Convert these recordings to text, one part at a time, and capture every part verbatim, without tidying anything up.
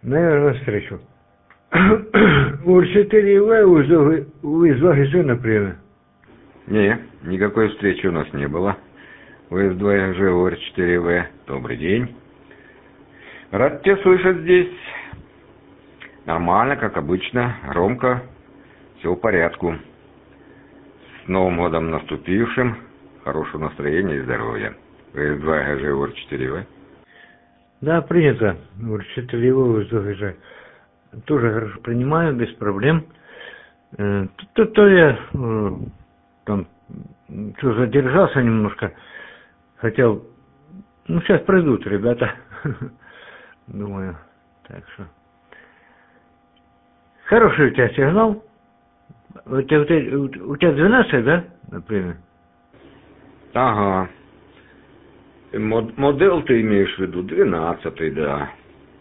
Наверное, встречу. У четыре вэ из Лагижа, например. Не, никакой встречи у нас не было. вэ эс два же у эр четыре вэ. Добрый день. Рад тебя слышать здесь. Нормально, как обычно, громко. Все в порядку. С Новым годом наступившим. Хорошего настроения и здоровья. вэ эс два же у эр четыре вэ. Да, принято. у эр четыре вэ из Лагижа. Тоже хорошо принимаю, без проблем. То, то, то я там что, задержался немножко. Хотел... Ну, сейчас пройдут ребята. Думаю, так что... Хороший у тебя сигнал. У тебя, у тебя двенадцать, да, например? Ага. Мод, модель ты имеешь в виду? двенадцатый, да.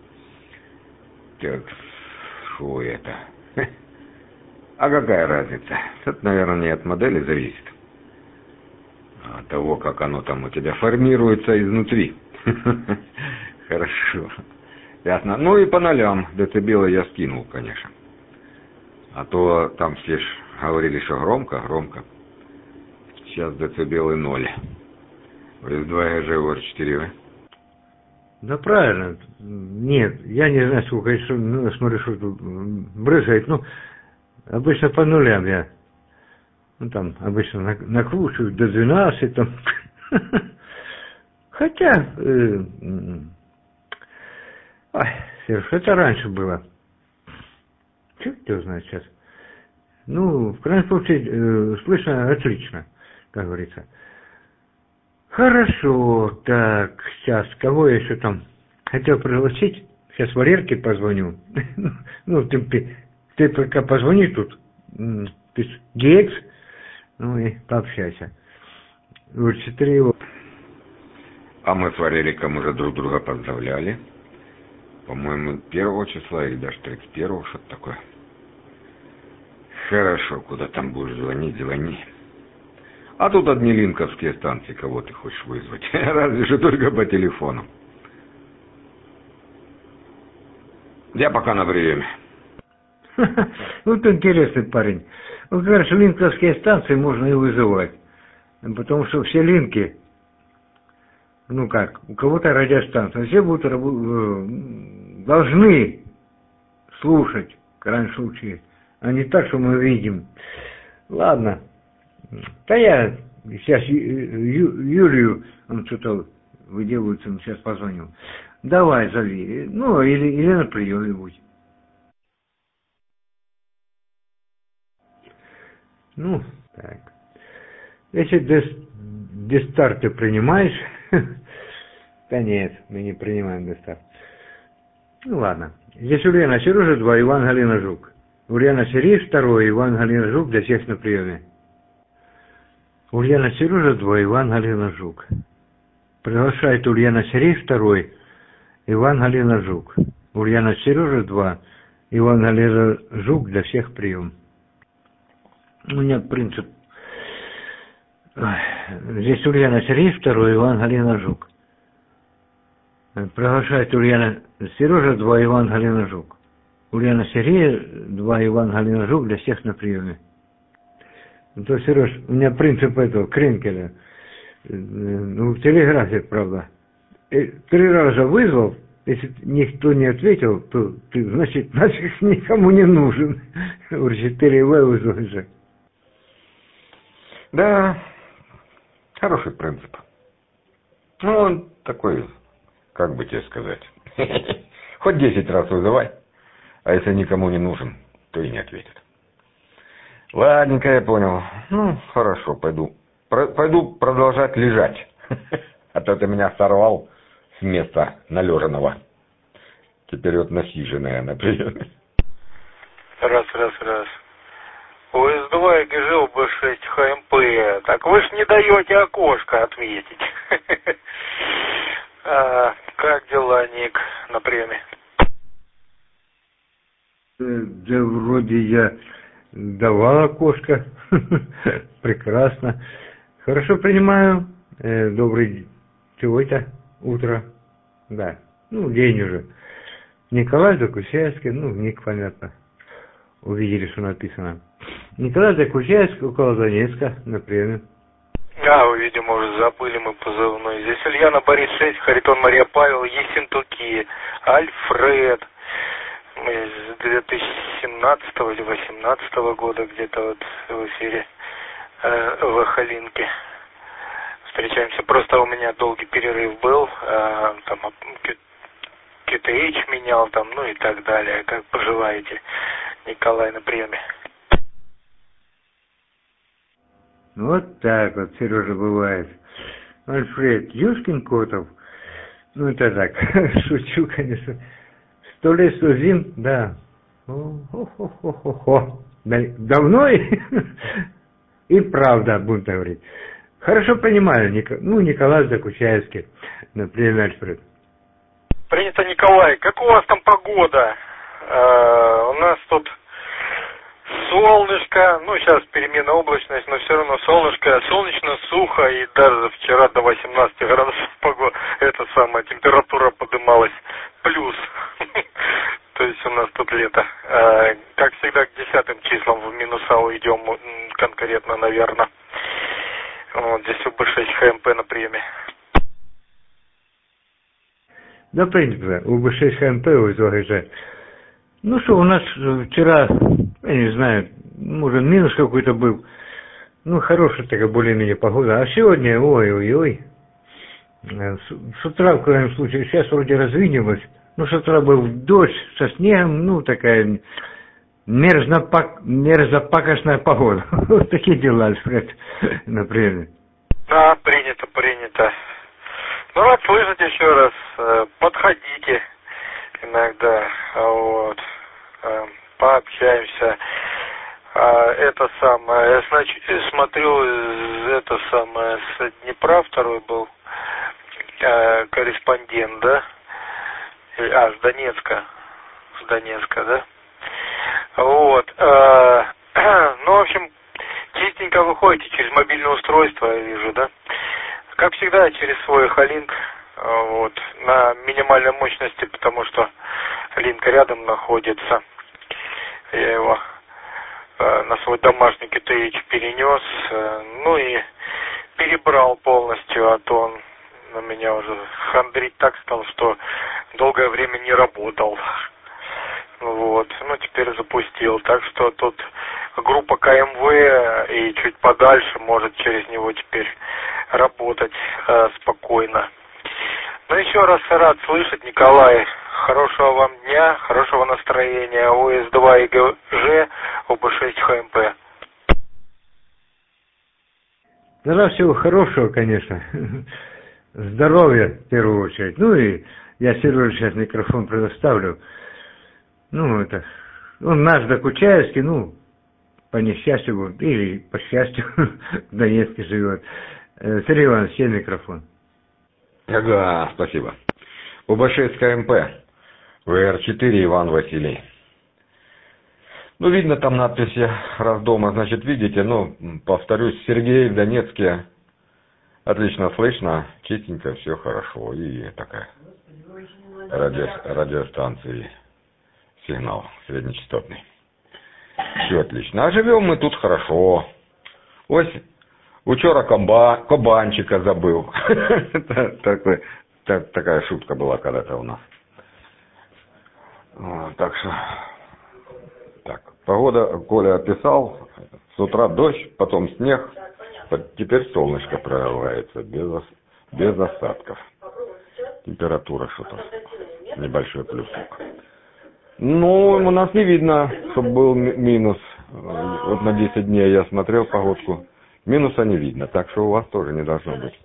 Так, что это? А какая разница? Это, наверное, не от модели зависит. А от того, как оно там у тебя формируется изнутри. Хорошо. Ясно. Ну и по нолям децибелы я скинул, конечно. А то там все ж говорили, что громко, громко. Сейчас децибелы ноль. вэ эс два же у эр четыре вэ. Да правильно. Нет, я не знаю, сколько еще, ну, смотрю, что тут брызгает. Ну, обычно по нулям я. Ну, там, обычно накручиваю до двенадцати, там. Хотя, э, ой, Серж, это раньше было. Черт его знает сейчас. Ну, в крайнем случае, э, слышно отлично, как говорится. Хорошо, так, сейчас, кого я еще там хотел пригласить? Сейчас Валерке позвоню. Ну, ты, ты только позвони тут. Ты Гекс, ну и пообщайся. Вот четыре его. А мы с Валериком уже друг друга поздравляли. По-моему, первого числа или даже тридцать первого, что-то такое. Хорошо, куда там будешь звонить, звони. А тут одни линковские станции, кого ты хочешь вызвать. Разве что только по телефону. Я пока на приеме. Вот интересный парень. Вот, говоришь, линковские станции можно и вызывать. Потому что все линки, ну как, у кого-то радиостанция, все будут должны слушать, в крайнем случае, а не так, что мы видим. Ладно. Да я сейчас Ю, Юлию, он что-то выделывается, он сейчас позвонил. Давай, зови. Ну, или, или на приеме будь. Ну, так. Если Дестарт ты принимаешь, да нет, мы не принимаем Дестарт. Ну ладно. Здесь Ульяна Сережа два, Иван Галина Жук. Ульяна Сереж второй, Иван Галина Жук для всех на приеме. Ульяна Сережа два, Иван Галина Жук. Приглашает Ульяна Сереж второй, Иван Галина Жук. Ульяна Сережа два, Иван Галина Жук для всех прием. У меня принцип. Здесь Ульяна Сереж второй, Иван Галина Жук. Приглашает Ульяна Сережа два, Иван Галина Жук. Ульяна Сереж два, Иван Галина Жук для всех на приеме. То, Сереж, у меня принцип этого, Кренкеля. Ну, в телеграфе, правда. Три раза вызвал, если никто не ответил, то ты, значит, нафиг никому не нужен. эр четыре вэ вызвал же. Да, хороший принцип. Ну, он такой, как бы тебе сказать, хоть десять раз вызывай, а если никому не нужен, то и не ответит. Ладненько, я понял. Ну, хорошо, пойду. Про- пойду продолжать лежать. А то ты меня сорвал с места належаного. Теперь вот насиженное, например. Раз, раз, раз. у эс два гэ жэ о бэ шесть ха эм пэ. Так вы ж не даете окошко ответить. А, как дела, Ник, на приеме? Да вроде я давал окошко. Прекрасно. Хорошо принимаю. Добрый чего это? Утро. Да. Ну, день уже. Николай Докучаевский, ну, ник понятно. Увидели, что написано. Николай Докучаевский около Донецка, на приеме. А, вы, видимо, уже забыли мы позывной. Здесь Ульяна Борис шесть, Харитон Мария Павел, Ессентуки, Альфред. Мы с две тысячи семнадцатого или восемнадцатого года где-то вот в эфире э, в Халинке. Встречаемся. Просто у меня долгий перерыв был. Э, там кей ти эйч менял, там, ну и так далее. Как поживаете, Николай, на приеме? Вот так вот, Сережа, бывает. Альфред Юшкин Котов. Ну, это так, шучу, конечно. Сто лет, сто зим, да. О-хо-хо-хо-хо. Давно и, и правда, будем говорить. Хорошо понимаю, ну, Николай Докучаевский, например, Альфред. Принято, Николай. Как у вас там погода? Э, у нас тут солнышко, ну, сейчас перемена облачность, но все равно солнышко, солнечно, сухо, и даже вчера до восемнадцати градусов погода, эта самая температура поднималась, плюс. То есть у нас тут лето. Как всегда, к десятым числам в минуса уйдем конкретно, наверное. Вот здесь у бэ шесть ха эм пэ на приеме. Да, в принципе, у бэ шесть ха эм пэ у же. Ну что, у нас вчера, я не знаю, может минус какой-то был. Ну, хорошая такая более-менее погода. А сегодня, ой-ой-ой. С, с утра, в крайнем случае, сейчас вроде развинилось. Ну, с утра был дождь со снегом, ну, такая мерзопак, мерзопакостная погода. Вот такие дела, Альфред, например. Да, принято, принято. Ну, рад слышать еще раз. Подходите иногда, вот, пообщаемся. Это самое, значит, смотрю, это самое, с Днепра второй был корреспондент, да? А, с Донецка. С Донецка, да? Вот. Э, ну, в общем, чистенько выходите через мобильное устройство, я вижу, да? Как всегда, через свой Халинк, вот, на минимальной мощности, потому что линк рядом находится. Я его э, на свой домашний кей ти эйч перенес, э, ну и перебрал полностью, а то он на меня уже хандрить так стал, что долгое время не работал. Вот. Ну, теперь запустил. Так что тут группа ка эм вэ и чуть подальше может через него теперь работать э, спокойно. Ну, еще раз рад слышать, Николай. Хорошего вам дня, хорошего настроения. о эс два и гэ жэ, о бэ шесть ха эм пэ. Да, всего хорошего, конечно. Здоровья, в первую очередь. Ну и я Сереже сейчас микрофон предоставлю. Ну, это, он наш Докучаевский, ну, по несчастью, или по счастью, в Донецке живет. Сергей Иванович, чей микрофон? Ага, спасибо. о бэ шесть ка эм пэ, вэ эр четыре, Иван Василий. Ну, видно там надписи «Раздома», значит, видите, ну, повторюсь, Сергей в Донецке. Отлично слышно, чистенько, все хорошо. И такая радио, радиостанция, сигнал среднечастотный. Все отлично. А живем мы тут хорошо. Ось, учера комба, кабанчика забыл. Такой, так, такая шутка была когда-то у нас. Так что, так, погода, Коля описал, с утра дождь, потом снег. Теперь солнышко прорывается, без, без осадков. Температура что-то, небольшой плюсик. Ну, у нас не видно, чтобы был минус. Вот на десять дней я смотрел погодку. Минуса не видно, так что у вас тоже не должно быть.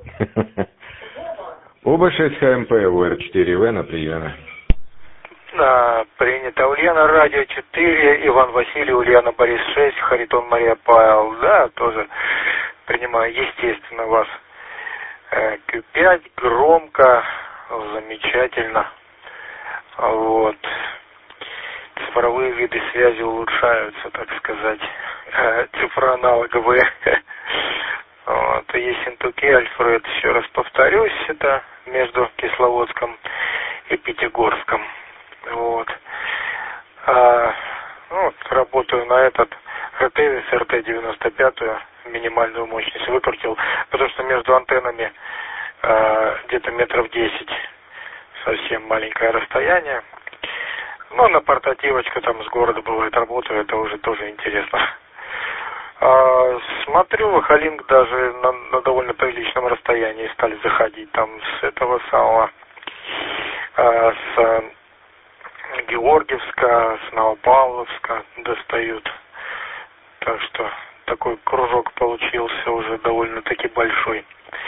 о бэ шесть ха эм пэ, вэ эр четыре вэ на приеме. Да, принято. Ульяна Радио четыре, Иван Василий, Ульяна Борис шесть, Харитон Мария Павел. Да, тоже принимаю, естественно, вас. кью пять, громко, замечательно. Вот. Цифровые виды связи улучшаются, так сказать. Цифроаналоговые. Вот. Ессентуки, Альфред, еще раз повторюсь, это между Кисловодском и Пятигорском. Вот. А, ну, вот работаю на этот эр тэ, с эр тэ девяносто пять, минимальную мощность выкрутил, потому что между антеннами а, где-то метров десять, совсем маленькое расстояние. Ну, на портативочку там с города бывает работаю, это уже тоже интересно. А, смотрю, Халинг даже на, на довольно приличном расстоянии стали заходить там с этого самого, а, с Георгиевска, с Новопавловска достают. Так что такой кружок получился уже довольно-таки большой.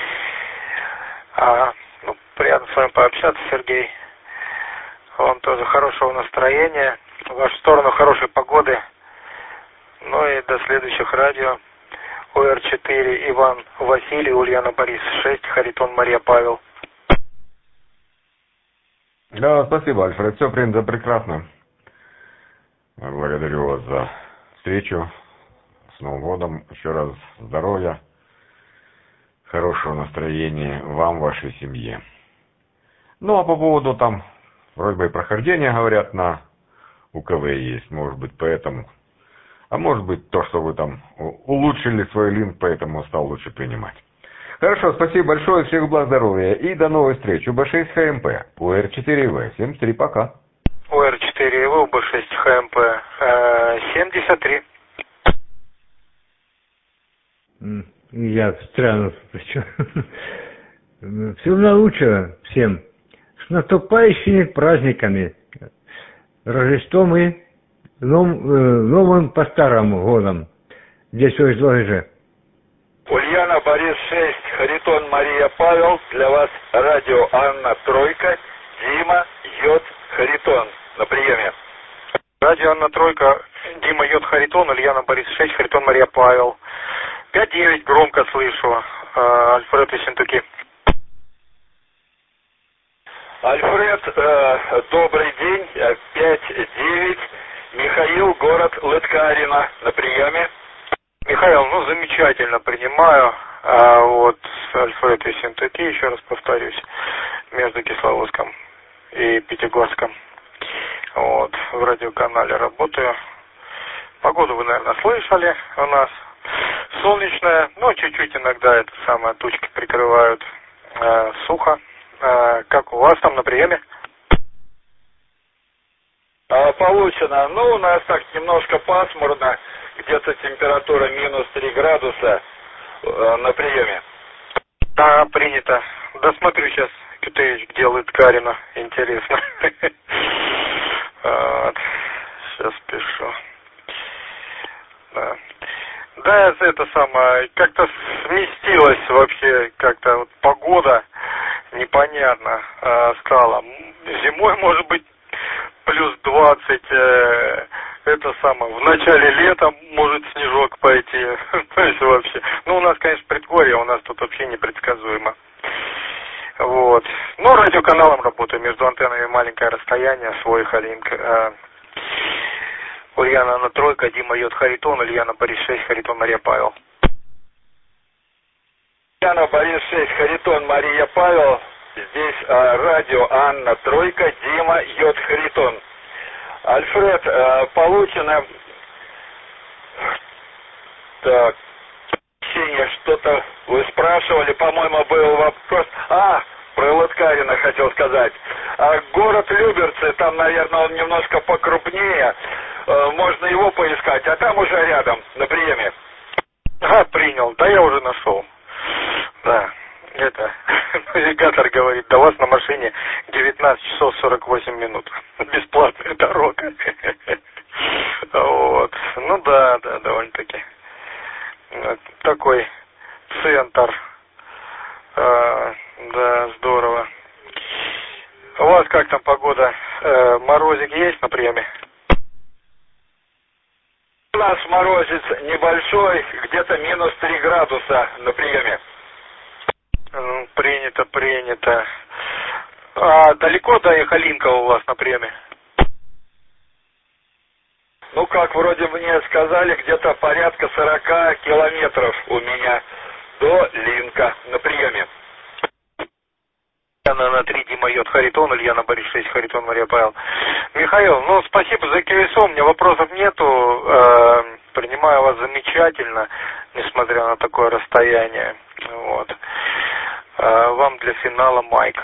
А, ну, приятно с вами пообщаться, Сергей. Вам тоже хорошего настроения, в вашу сторону хорошей погоды. Ну и до следующих радио. О эр четыре Иван Василий, Ульяна Борис шесть, Харитон Мария Павел. Да, спасибо, Альфред. Все прекрасно. Благодарю вас за встречу. С Новым годом. Еще раз здоровья, хорошего настроения вам, вашей семье. Ну, а по поводу там, вроде бы и прохождения, говорят, на у ка вэ есть. Может быть, поэтому. А может быть, то, что вы там улучшили свой линк, поэтому стал лучше принимать. Хорошо, спасибо большое, всех благ, здоровья и до новой встречи. у бэ шесть ха эм пэ, у эр четыре вэ, семьдесят три, пока. у эр четыре вэ, у бэ шесть ха эм пэ, семьдесят три. Я встряну, причем. Всего наилучшего всем. С наступающими праздниками. Рождеством и новым, новым по-старому годом. Здесь уже же. Ульяна Борис шесть, Харитон Мария Павел. Для вас радио Анна Тройка, Дима Йод Харитон. На приеме. Радио Анна Тройка, Дима Йод Харитон, Ульяна Борис шесть, Харитон Мария Павел. пять девять, громко слышу. Альфред из Сентуки. Альфред, э, добрый день. пять девять. Михаил, город Лыткарино. На приеме. Михаил, ну замечательно принимаю. А вот Альфред из Сентуки, еще раз повторюсь, между Кисловодском и Пятигорском. Вот, в радиоканале работаю. Погоду вы, наверное, слышали у нас. Солнечная, но чуть-чуть иногда это самое тучки прикрывают. Э, сухо. Э, как у вас там на приеме? А, получено. Ну, у нас так немножко пасмурно. Где-то температура минус три градуса э, на приеме. Да, принято. Досмотрю сейчас ка тэ эйч, где Лыткарино. Интересно. Сейчас пишу. Да. Да, это самое, как-то сместилась вообще, как-то вот погода непонятно э, стала. Зимой, может быть, плюс двадцать, э, это самое, в начале лета может снежок пойти, то есть вообще. Ну, у нас, конечно, предгорье, у нас тут вообще непредсказуемо. Вот. Ну, радиоканалом работаю, между антеннами маленькое расстояние, свой Халинг. Э, Ульяна Анна Тройка, Дима Йод Харитон, Ульяна Борис шесть, Харитон Мария Павел. Ульяна Борис шесть, Харитон Мария Павел. Здесь а, радио Анна Тройка, Дима Йод Харитон. Альфред, а, получено... Так, что-то вы спрашивали, по-моему, был вопрос... А, про Лыткарино хотел сказать. А город Люберцы, там, наверное, он немножко покрупнее. Можно его поискать, а там уже рядом, на приеме. А, принял. Да, я уже нашел. Да, это, навигатор говорит, до вас на машине девятнадцать часов сорок восемь минут. Бесплатная дорога. Вот. Ну да, да, довольно-таки. Такой центр. А, да, здорово. У вас как там погода? Э, морозик есть на приеме? У нас морозец небольшой, где-то минус три градуса на приеме. Ну, принято, принято. А далеко до Халинка у вас на приеме? Ну, как вроде мне сказали, где-то порядка сорока километров у меня до Линка на приеме. Ульяна на три, Дима Йод, Харитон, Ульяна Борис шесть, Харитон, Мария Павел. Михаил, ну спасибо за КСО, у меня вопросов нету. Э, принимаю вас замечательно, несмотря на такое расстояние. Вот. Э, вам для финала Майк.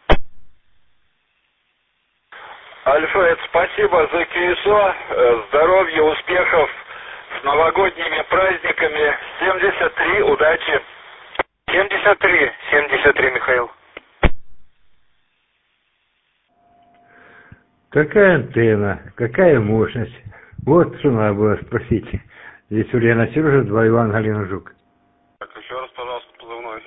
Альфред, спасибо за КСО, здоровья, успехов с новогодними праздниками. семьдесят три, удачи. семьдесят три, семьдесят три, Михаил. Какая антенна, какая мощность. Вот что надо было спросить. Здесь Ульяна Сережа, два Иван, Галина Жук. Так, еще раз, пожалуйста, позывной.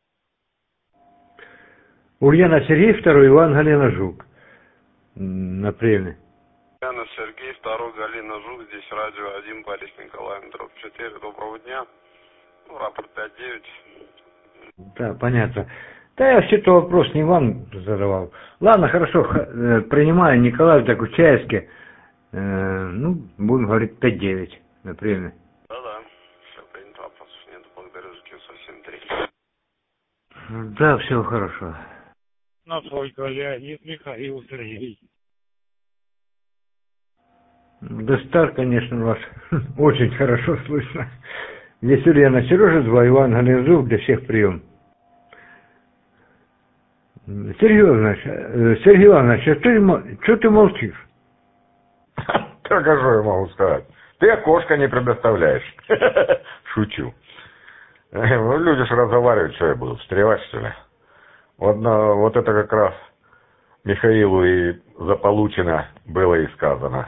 Ульяна Сергей, второй Иван, Галина Жук. На приеме. Ульяна Сергей, второй Галина Жук, здесь радио один, Борис Николаевна, дробь четыре. Доброго дня. Ну, рапорт пять девять. Да, понятно. Да, я вообще-то вопрос не вам задавал. Ладно, хорошо, принимаю Николай так участке. Э, ну, будем говорить пять девять на приеме. Да-да, все принято, вопросов нет. Благодарю за КСО семь три. Да, все хорошо. Насколько Леонид, Михаил, Сергей. Да стар, конечно, вас очень хорошо слышно. Здесь Ульяна Сережа, два Иван, Галина Жук, для всех прием. Сергей Иванович, Сергей Иванович, а ты, что ты молчишь? Так, а что я могу сказать? Ты окошко не предоставляешь. Шучу. Люди же разговаривают, что я буду, встревать, что ли? Вот, на, вот это как раз Михаилу и заполучено было и сказано.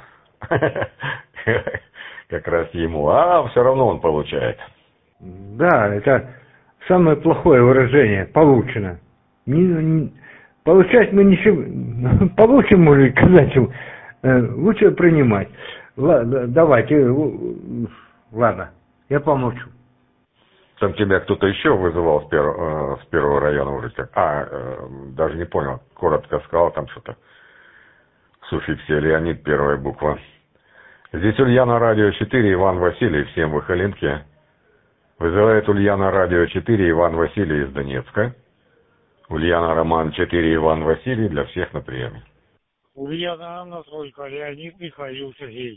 Как раз ему. А все равно он получает. Да, это самое плохое выражение. Получено. Не, не, получать мы ничего... Получим, может сказать, лучше принимать. Ладно, давайте. Ладно, я помолчу. Там тебя кто-то еще вызывал с первого, с первого района уже как. А, даже не понял. Коротко сказал там что-то. В суффиксе Леонид, первая буква. Здесь Ульяна Радио четыре, Иван Василий, всем в Ихалинке. Вызывает Ульяна Радио четыре, Иван Василий из Донецка. Ульяна Роман четыре, Иван Василий, для всех на приеме. Ульяна Анна, Солька, Леонид, Михаил, Сергей.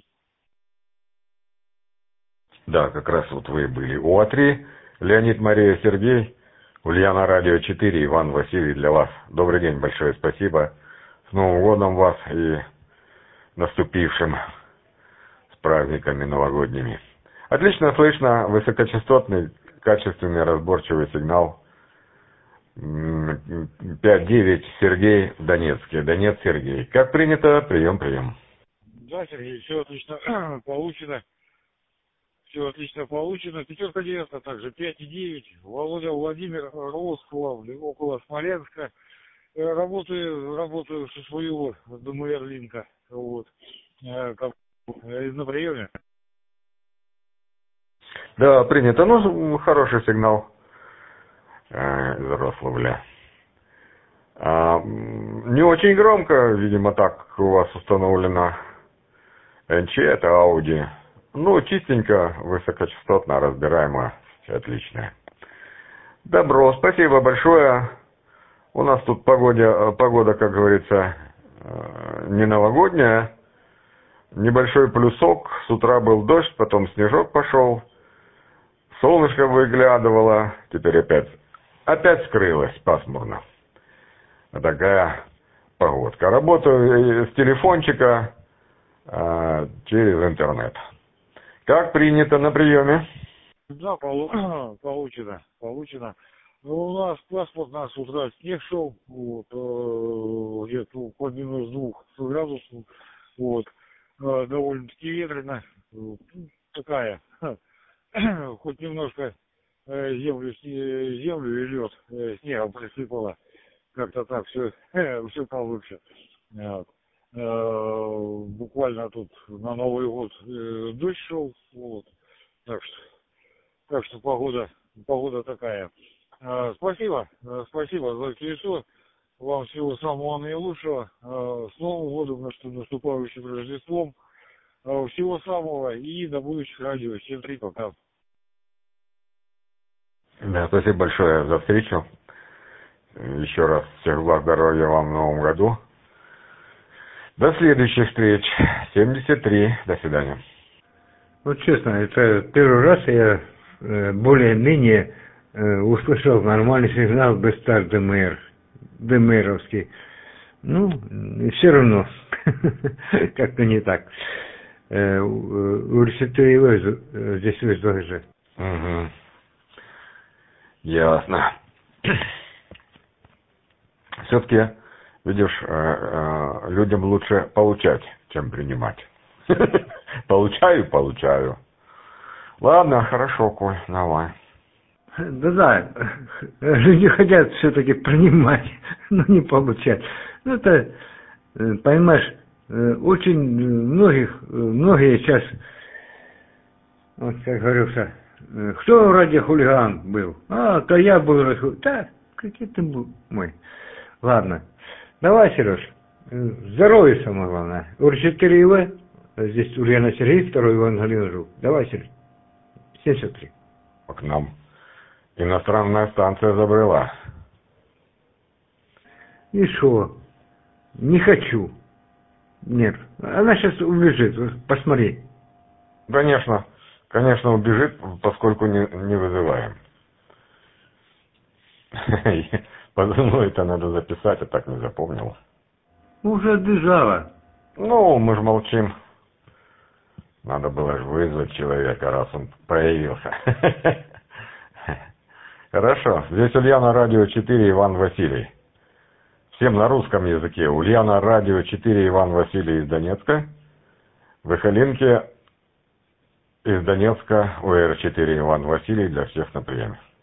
Да, как раз вот вы были. У А три, Леонид, Мария, Сергей. Ульяна Радио четыре, Иван Василий, для вас. Добрый день, большое спасибо. С Новым годом вас и наступившим с праздниками новогодними. Отлично слышно, высокочастотный, качественный, разборчивый сигнал. пять девять, Сергей, Донецкий. Донец, Сергей. Как принято, прием, прием. Да, Сергей, все отлично получено. Все отлично получено. Пятерка девятка также, пять и девять. Володя Владимир, Росклав, около Смоленска. Работаю, работаю со своего Домуэрлинка. Вот. Как на приеме. Да, принято. Ну, хороший сигнал э, из Рославля. А, не очень громко, видимо, так у вас установлено эн че, это Audi. Ну, чистенько, высокочастотно, разбираемо, отлично. Добро, спасибо большое. У нас тут погода, погода, как говорится, не новогодняя. Небольшой плюсок, с утра был дождь, потом снежок пошел. Солнышко выглядывало, теперь опять, опять скрылось, пасмурно. Такая погодка. Работаю с телефончика а, через интернет. Как принято на приеме? Да, получено, получено. Ну, у нас паспорт, у нас с утра снег шел, вот, э, где-то по минус двух градусов, вот, э, довольно-таки ветрено, ну, такая, хоть немножко э, землю, землю и лед э, снегом присыпало, как-то так все, все получше. Вот. Э, буквально тут на Новый год э, дождь шел, вот, так что, так что погода, погода такая. Э, спасибо, э, спасибо за КСО, вам всего самого наилучшего, э, с Новым годом, наступающим Рождеством, э, всего самого и до будущих радио. Всем три, пока. Да, спасибо большое за встречу. Еще раз всех благ, здоровья вам в новом году. До следующих встреч. семьдесят три. До свидания. Вот честно, это первый раз я э, более-менее э, услышал нормальный сигнал без старт ДМР, ДМРовский. Ну, все равно, как-то не так. Э, у Ресетуева здесь вызвали же. Угу. Ясно. Все-таки, видишь, людям лучше получать, чем принимать. Получаю, получаю. Ладно, хорошо, Коль, давай. Да-да, люди хотят все-таки принимать, но не получать. Ну, это, понимаешь, очень многих, многие сейчас, вот как говорился, кто ради хулиган был? А, то я был ради хулиган. Да, какой ты был мой. Ладно. Давай, Сереж. Здоровья самое главное. Ур четыре ИВ. Здесь Ульяна Сергей, второй Иван Галина Жук. Давай, Сереж. семьдесят три. К нам иностранная станция забрела. И шо? Не хочу. Нет. Она сейчас убежит. Посмотри. Конечно. Конечно, убежит, поскольку не, не вызываем. Ну, это надо записать, а так не запомнил. Уже отбежала. Ну, мы же молчим. Надо было же вызвать человека, раз он проявился. Хорошо. Здесь Ульяна Радио четыре, Иван Василий. Всем на русском языке. Ульяна Радио четыре, Иван Василий из Донецка. Выхолинки из Донецка, УР четыре, Иван Василий, для всех на приеме.